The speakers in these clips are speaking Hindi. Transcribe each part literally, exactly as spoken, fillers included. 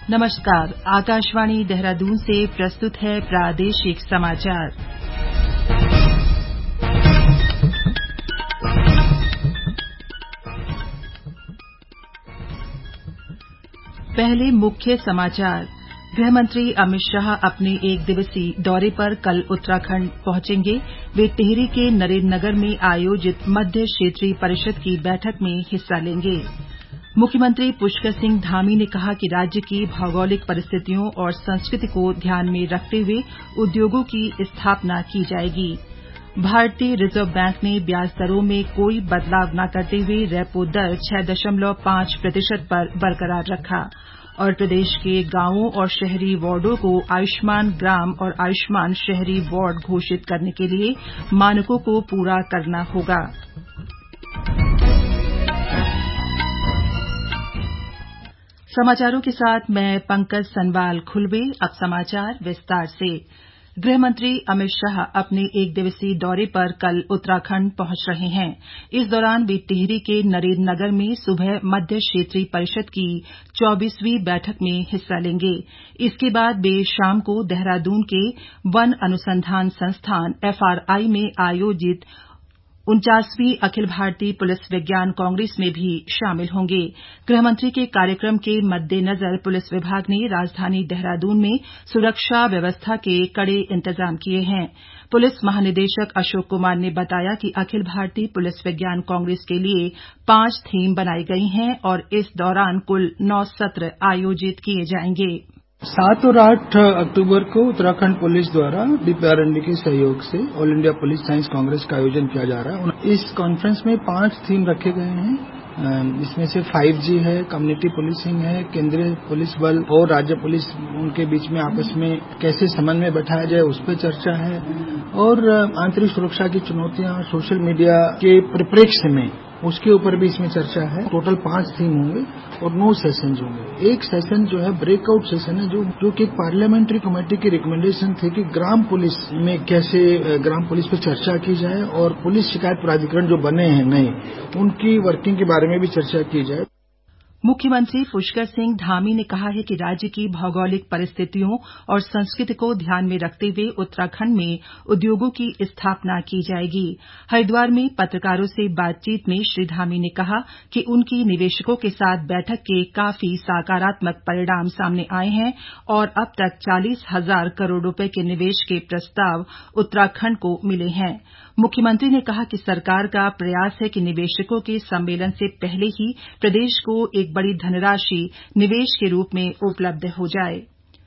नमस्कार, आकाशवाणी देहरादून से प्रस्तुत है प्रादेशिक समाचार। पहले मुख्य समाचार। गृहमंत्री अमित शाह अपने एक दिवसीय दौरे पर कल उत्तराखंड पहुंचेंगे। वे टिहरी के नरेंद्रनगर में आयोजित मध्य क्षेत्रीय परिषद की बैठक में हिस्सा लेंगे। मुख्यमंत्री पुष्कर सिंह धामी ने कहा कि राज्य की भौगोलिक परिस्थितियों और संस्कृति को ध्यान में रखते हुए उद्योगों की स्थापना की जाएगी। भारतीय रिजर्व बैंक ने ब्याज दरों में कोई बदलाव न करते हुए रेपो दर छह दशमलव पांच प्रतिशत पर बरकरार रखा और प्रदेश के गांवों और शहरी वार्डों को आयुष्मान ग्राम और आयुष्मान शहरी वार्ड घोषित करने के लिए मानकों को पूरा करना होगा। समाचारों के साथ मैं पंकज सनवाल खुलबे। अब समाचार विस्तार से। गृहमंत्री अमित शाह अपने एक दिवसीय दौरे पर कल उत्तराखंड पहुंच रहे हैं। इस दौरान वे टिहरी के नरेंद्रनगर में सुबह मध्य क्षेत्रीय परिषद की चौबीसवीं बैठक में हिस्सा लेंगे। इसके बाद वे शाम को देहरादून के वन अनुसंधान संस्थान एफआरआई में आयोजित उनचासवीं अखिल भारतीय पुलिस विज्ञान कांग्रेस में भी शामिल होंगे। गृहमंत्री के कार्यक्रम के मद्देनजर पुलिस विभाग ने राजधानी देहरादून में सुरक्षा व्यवस्था के कड़े इंतजाम किए हैं। पुलिस महानिदेशक अशोक कुमार ने बताया कि अखिल भारतीय पुलिस विज्ञान कांग्रेस के लिए पांच थीम बनाई गई हैं और इस दौरान कुल नौ सत्र आयोजित किए जाएंगे। सात और आठ अक्टूबर को उत्तराखंड पुलिस द्वारा डीपीआरएनडी के सहयोग से All India police science congress का आयोजन किया जा रहा है। इस कॉन्फ्रेंस में पांच थीम रखे गए हैं। इसमें से फाइव जी है, कम्युनिटी पुलिसिंग है, केंद्रीय पुलिस बल और राज्य पुलिस उनके बीच में आपस में कैसे समन्वय बैठाया जाए उस पर चर्चा है और आंतरिक सुरक्षा की चुनौतियां सोशल मीडिया के परिप्रेक्ष्य में उसके ऊपर भी इसमें चर्चा है। टोटल पांच थीम होंगे और नौ सेशन होंगे। एक सेशन जो है ब्रेकआउट सेशन है जो जो कि पार्लियामेंट्री कमेटी की रिकमेंडेशन थी कि ग्राम पुलिस में कैसे ग्राम पुलिस पर चर्चा की जाए और पुलिस शिकायत प्राधिकरण जो बने हैं नए उनकी वर्किंग के बारे में भी चर्चा की जाए। मुख्यमंत्री पुष्कर सिंह धामी ने कहा है कि राज्य की भौगोलिक परिस्थितियों और संस्कृति को ध्यान में रखते हुए उत्तराखंड में उद्योगों की स्थापना की जाएगी। हरिद्वार में पत्रकारों से बातचीत में श्री धामी ने कहा कि उनकी निवेशकों के साथ बैठक के काफी सकारात्मक परिणाम सामने आए हैं और अब तक चालीस हजार करोड़ रुपए के निवेश के प्रस्ताव उत्तराखंड को मिले हैं। मुख्यमंत्री ने कहा कि सरकार का प्रयास है कि निवेशकों के सम्मेलन से पहले ही प्रदेश को एक बड़ी धनराशि निवेश के रूप में उपलब्ध हो जाए।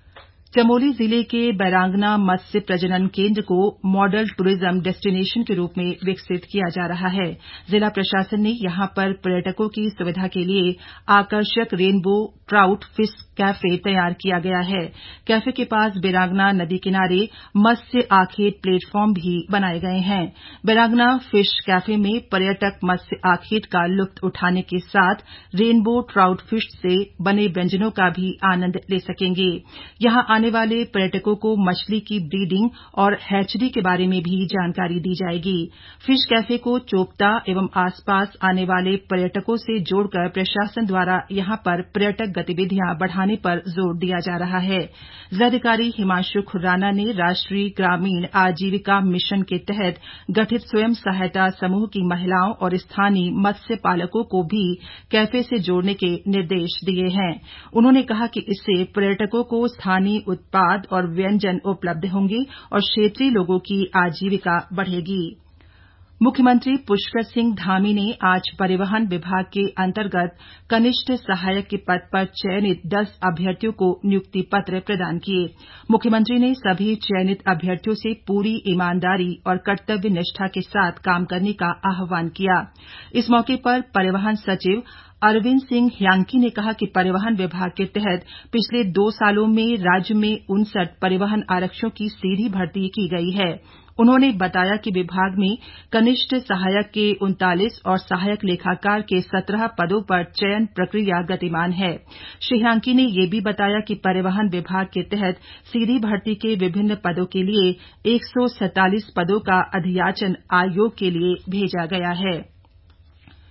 चमोली जिले के बैरांगना मत्स्य प्रजनन केंद्र को मॉडल टूरिज्म डेस्टिनेशन के रूप में विकसित किया जा रहा है। जिला प्रशासन ने यहां पर पर्यटकों की सुविधा के लिए आकर्षक रेनबो ट्राउट फिश कैफे तैयार किया गया है। कैफे के पास बैरांगना नदी किनारे मत्स्य आखेट प्लेटफॉर्म भी बनाए गए हैं। बैरांगना फिश कैफे में पर्यटक मत्स्य आखेट का लुत्फ उठाने के साथ रेनबो ट्राउट फिश से बने व्यंजनों का भी आनंद ले सकेंगे। यहां आने वाले पर्यटकों को मछली की ब्रीडिंग और हैचरी के बारे में भी जानकारी दी जाएगी। फिश कैफे को चोपता एवं आसपास आने वाले पर्यटकों से जोड़कर प्रशासन द्वारा यहां पर पर्यटक गतिविधियां बढ़ाने पर जोर दिया जा रहा है। जिलाधिकारी हिमांशु खुर्राना ने राष्ट्रीय ग्रामीण आजीविका मिशन के तहत गठित स्वयं सहायता समूह की महिलाओं और स्थानीय मत्स्य पालकों को भी कैफे से जोड़ने के निर्देश दिए हैं। उन्होंने कहा कि इससे पर्यटकों को स्थानीय उत्पाद और व्यंजन उपलब्ध होंगे और क्षेत्रीय लोगों की आजीविका बढ़ेगी। मुख्यमंत्री पुष्कर सिंह धामी ने आज परिवहन विभाग के अंतर्गत कनिष्ठ सहायक के पद पर चयनित दस अभ्यर्थियों को नियुक्ति पत्र प्रदान किए। मुख्यमंत्री ने सभी चयनित अभ्यर्थियों से पूरी ईमानदारी और कर्तव्य निष्ठा के साथ काम करने का आह्वान किया। इस मौके पर परिवहन सचिव अरविंद सिंह ह्यांकी ने कहा कि परिवहन विभाग के तहत पिछले दो सालों में राज्य में उनसठ परिवहन आरक्षियों की सीधी भर्ती की गई है। उन्होंने बताया कि विभाग में कनिष्ठ सहायक के उनतालीस और सहायक लेखाकार के सत्रह पदों पर चयन प्रक्रिया गतिमान है। श्री ह्यांकी ने ये भी बताया कि परिवहन विभाग के तहत सीधी भर्ती के विभिन्न पदों के लिए एक सौ सैंतालीस पदों का अधियाचन आयोग के लिए भेजा गया है।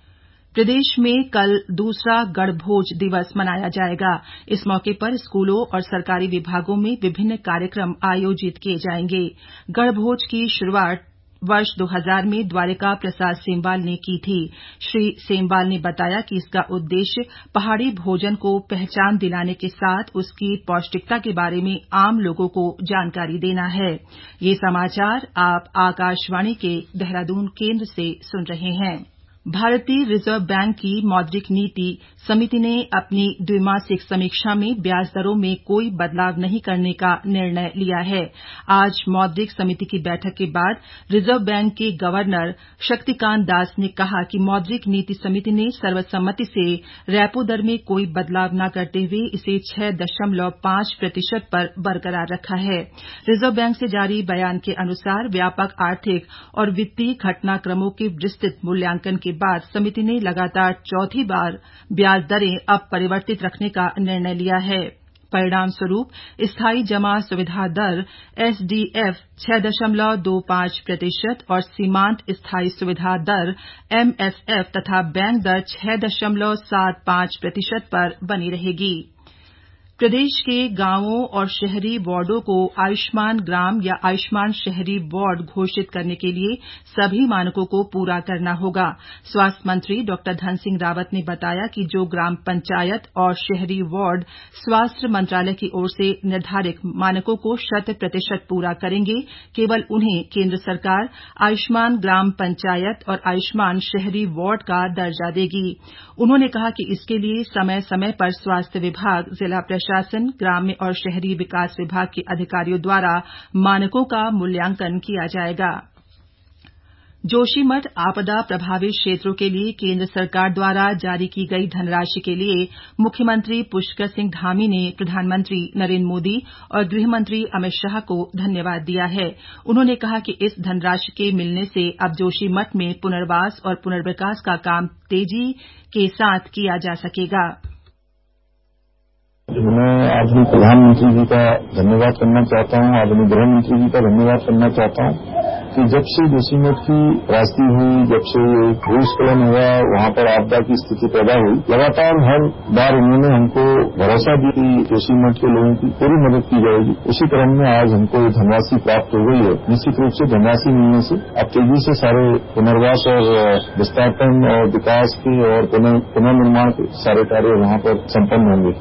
प्रदेश में कल दूसरा गणभोज दिवस मनाया जाएगा। इस मौके पर स्कूलों और सरकारी विभागों में विभिन्न कार्यक्रम आयोजित किए जाएंगे। गणभोज की शुरुआत वर्ष दो हज़ार में द्वारिका प्रसाद सेमवाल ने की थी। श्री सेमवाल ने बताया कि इसका उद्देश्य पहाड़ी भोजन को पहचान दिलाने के साथ उसकी पौष्टिकता के बारे में आम लोगों को जानकारी देना है। ये समाचार आप आकाशवाणी के देहरादून केंद्र से सुन रहे हैं। भारतीय रिजर्व बैंक की मौद्रिक नीति समिति ने अपनी द्विमासिक समीक्षा में ब्याज दरों में कोई बदलाव नहीं करने का निर्णय लिया है। आज मौद्रिक समिति की बैठक के बाद रिजर्व बैंक के गवर्नर शक्तिकांत दास ने कहा कि मौद्रिक नीति समिति ने सर्वसम्मति से रेपो दर में कोई बदलाव न करते हुए इसे छह दशमलव पांच प्रतिशत पर बरकरार रखा है। रिजर्व बैंक से जारी बयान के अनुसार व्यापक आर्थिक और वित्तीय घटनाक्रमों के विस्तृत मूल्यांकन के बाद समिति ने लगातार चौथी बार ब्याज दरें अपरिवर्तित रखने का निर्णय लिया है। परिणाम स्वरूप स्थायी जमा सुविधा दर एसडीएफ छह दशमलव दो पांच प्रतिशत और सीमांत स्थायी सुविधा दर एमएसएफ तथा बैंक दर छह दशमलव सात पांच प्रतिशत पर बनी रहेगी। प्रदेश के गांवों और शहरी वार्डों को आयुष्मान ग्राम या आयुष्मान शहरी वार्ड घोषित करने के लिए सभी मानकों को पूरा करना होगा। स्वास्थ्य मंत्री डॉ धन सिंह रावत ने बताया कि जो ग्राम पंचायत और शहरी वार्ड स्वास्थ्य मंत्रालय की ओर से निर्धारित मानकों को शत प्रतिशत पूरा करेंगे, केवल उन्हें केंद्र सरकार आयुष्मान ग्राम पंचायत और आयुष्मान शहरी वार्ड का दर्जा देगी। उन्होंने कहा कि इसके लिए समय समय पर स्वास्थ्य विभाग, जिला प्रशासन, ग्राम्य और शहरी विकास विभाग के अधिकारियों द्वारा मानकों का मूल्यांकन किया जाएगा। जोशीमठ आपदा प्रभावित क्षेत्रों के लिए केंद्र सरकार द्वारा जारी की गई धनराशि के लिए मुख्यमंत्री पुष्कर सिंह धामी ने प्रधानमंत्री नरेंद्र मोदी और गृह मंत्री अमित शाह को धन्यवाद दिया है। उन्होंने कहा कि इस धनराशि के मिलने से अब जोशीमठ में पुनर्वास और पुनर्विकास का काम तेजी के साथ किया जा सकेगा। मैं आदरणीय प्रधानमंत्री जी का धन्यवाद करना चाहता हूं, आदरणीय गृह मंत्री जी का धन्यवाद करना चाहता हूं कि जब से जोशीमठ की त्रासदी हुई, जब से भूस्खलन हुआ, वहां पर आपदा की स्थिति पैदा हुई, लगातार हर बार उन्होंने हमको भरोसा दिया कि जोशीमठ के लोगों की पूरी मदद की जाएगी। उसी क्रम में आज हमको धनराशि प्राप्त हो गई है। निश्चित रूप से धनराशि मिलने से अब तेजी से सारे पुनर्वास और विस्थापन और विकास के और पुनर्निर्माण के सारे कार्य वहां पर संपन्न होंगे।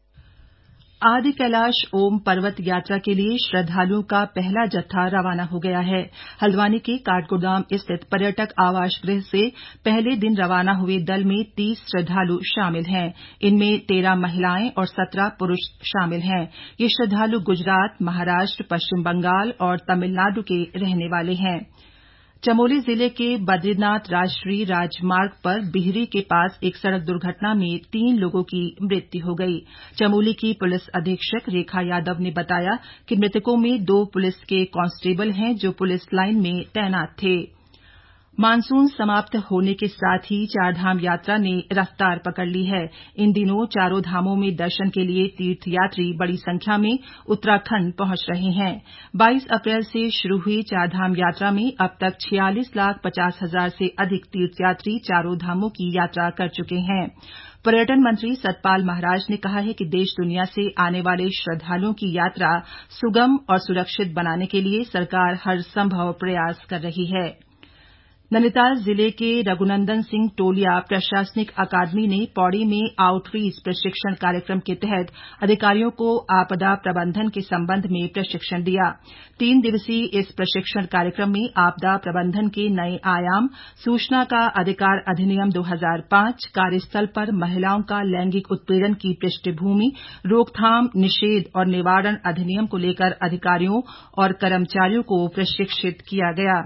आदि कैलाश ओम पर्वत यात्रा के लिए श्रद्धालुओं का पहला जत्था रवाना हो गया है। हल्द्वानी के काठगोदाम स्थित पर्यटक आवास गृह से पहले दिन रवाना हुए दल में तीस श्रद्धालु शामिल हैं। इनमें तेरह महिलाएं और सत्रह पुरुष शामिल हैं। ये श्रद्धालु गुजरात, महाराष्ट्र, पश्चिम बंगाल और तमिलनाडु के रहने वाले हैं। चमोली जिले के बद्रीनाथ राष्ट्रीय राजमार्ग पर बिहरी के पास एक सड़क दुर्घटना में तीन लोगों की मृत्यु हो गई। चमोली की पुलिस अधीक्षक रेखा यादव ने बताया कि मृतकों में दो पुलिस के कांस्टेबल हैं जो पुलिस लाइन में तैनात थे। मानसून समाप्त होने के साथ ही चारधाम यात्रा ने रफ्तार पकड़ ली है। इन दिनों चारों धामों में दर्शन के लिए तीर्थयात्री बड़ी संख्या में उत्तराखंड पहुंच रहे हैं। बाईस अप्रैल से शुरू हुई चारधाम यात्रा में अब तक छियालीस लाख पचास हजार से अधिक तीर्थयात्री चारों धामों की यात्रा कर चुके हैं। पर्यटन मंत्री सतपाल महाराज ने कहा है कि देश दुनिया से आने वाले श्रद्धालुओं की यात्रा सुगम और सुरक्षित बनाने के लिए सरकार हर संभव प्रयास कर रही है। नैनीताल जिले के रघुनंदन सिंह टोलिया प्रशासनिक अकादमी ने पौड़ी में आउटरीच प्रशिक्षण कार्यक्रम के तहत अधिकारियों को आपदा प्रबंधन के संबंध में प्रशिक्षण दिया। तीन दिवसीय इस प्रशिक्षण कार्यक्रम में आपदा प्रबंधन के नए आयाम, सूचना का अधिकार अधिनियम दो हज़ार पांच, कार्यस्थल पर महिलाओं का लैंगिक उत्पीड़न की पृष्ठभूमि, रोकथाम, निषेध और निवारण अधिनियम को लेकर अधिकारियों और कर्मचारियों को प्रशिक्षित किया गया।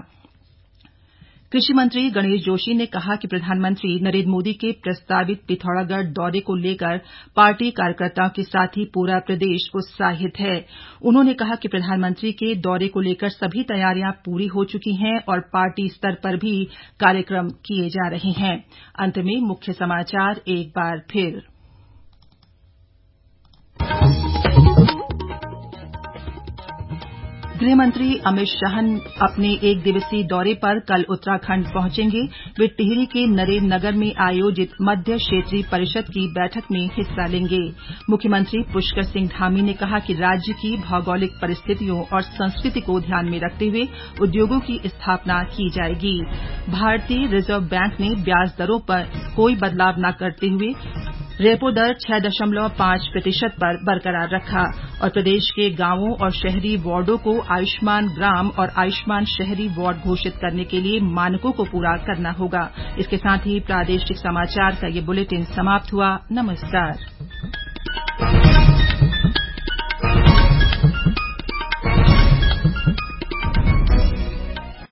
कृषि मंत्री गणेश जोशी ने कहा कि प्रधानमंत्री नरेंद्र मोदी के प्रस्तावित पिथौरागढ़ दौरे को लेकर पार्टी कार्यकर्ताओं के साथ ही पूरा प्रदेश उत्साहित है। उन्होंने कहा कि प्रधानमंत्री के दौरे को लेकर सभी तैयारियां पूरी हो चुकी हैं और पार्टी स्तर पर भी कार्यक्रम किए जा रहे हैं। अंत में मुख्य समाचार एक बार फिर। गृह मंत्री अमित शाह अपने एक दिवसीय दौरे पर कल उत्तराखंड पहुंचेंगे। वे टिहरी के नरेंद्र नगर में आयोजित मध्य क्षेत्रीय परिषद की बैठक में हिस्सा लेंगे। मुख्यमंत्री पुष्कर सिंह धामी ने कहा कि राज्य की भौगोलिक परिस्थितियों और संस्कृति को ध्यान में रखते हुए उद्योगों की स्थापना की जाएगी। भारतीय रिजर्व बैंक ने ब्याज दरों पर कोई बदलाव न करते हुए रेपो दर छह दशमलव पांच प्रतिशत पर बरकरार रखा और प्रदेश के गांवों और शहरी वार्डों को आयुष्मान ग्राम और आयुष्मान शहरी वार्ड घोषित करने के लिए मानकों को पूरा करना होगा। इसके साथ ही प्रादेशिक समाचार का ये बुलेटिन समाप्त हुआ। नमस्कार।